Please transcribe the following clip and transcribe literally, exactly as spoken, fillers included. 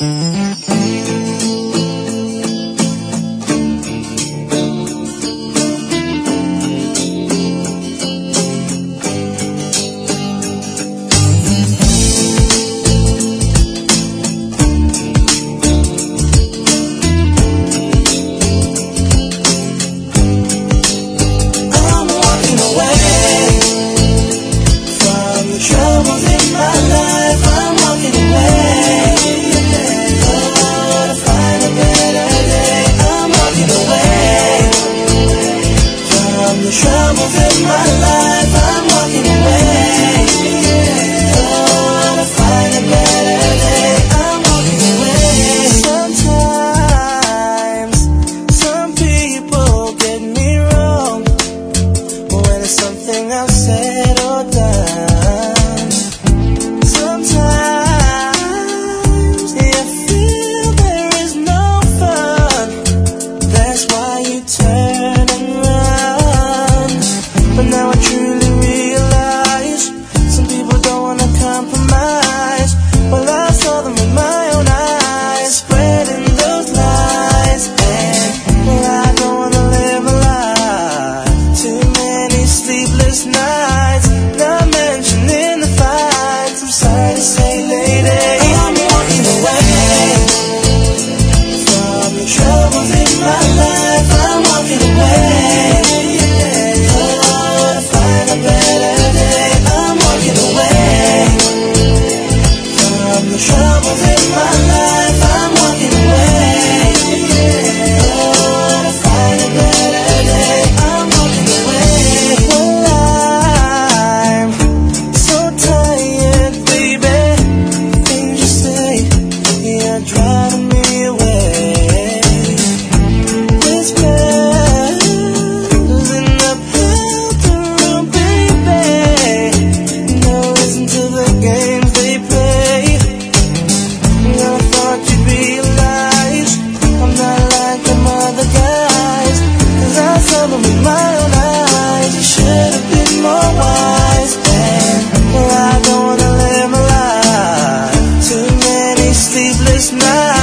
Troubles in my life, I'm walking away. Oh, to find a better day, I'm walking away. Sometimes, some people get me wrong when it's something I've said or done. Sometimes, you feel there is no fun. That's why you turn and run. But now I truly realize some people don't wanna compromise. Well, I saw them with my own eyes, spreading those lies. And well, I don't wanna live a lie. Too many sleepless nights, not mentioning the fights. I'm sorry to say, lady, I'm walking away from the troubles in my life. I'm walking away. Troubles in my life, I'm walking away. Oh, to find a better day, I'm walking away. Well, I'm so tired, baby. Things you say, you're driving me away. This candle's in the bathroom, baby. No, listen to the games they play. I thought you'd realize I'm not like them other guys, 'cause I saw them with my own eyes. You should have been more wise. And well, I don't wanna live my life. Too many sleepless nights.